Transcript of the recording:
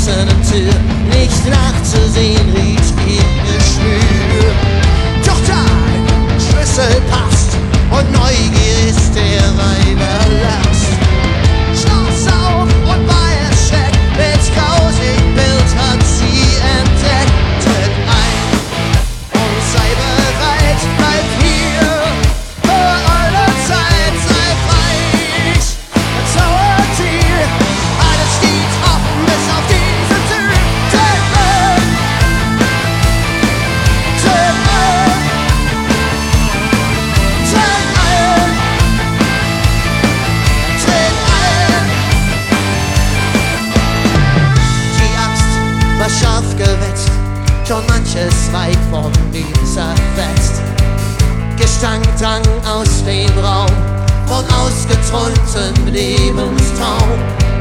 verschlossenen Tür nicht nachzusehen, riecht ihr Geschwür. Doch dein Schlüssel passt und Neugier ist der Weiberlast. Schloss auf und war erschreckt, welch grausigen Bild hat sie entdeckt. Tritt ein und sei bereit, bleib hier für alle Zeit, sei frei. Zaubertier, alles steht offen bis auf diese Tür. Tritt ein, tritt ein, tritt ein, tritt ein. Die Angst war scharf gewetzt, schon manches Weib vom Leben zerfetzt. Gestank drang aus dem Raum von ausgeträumtem Lebenstraum.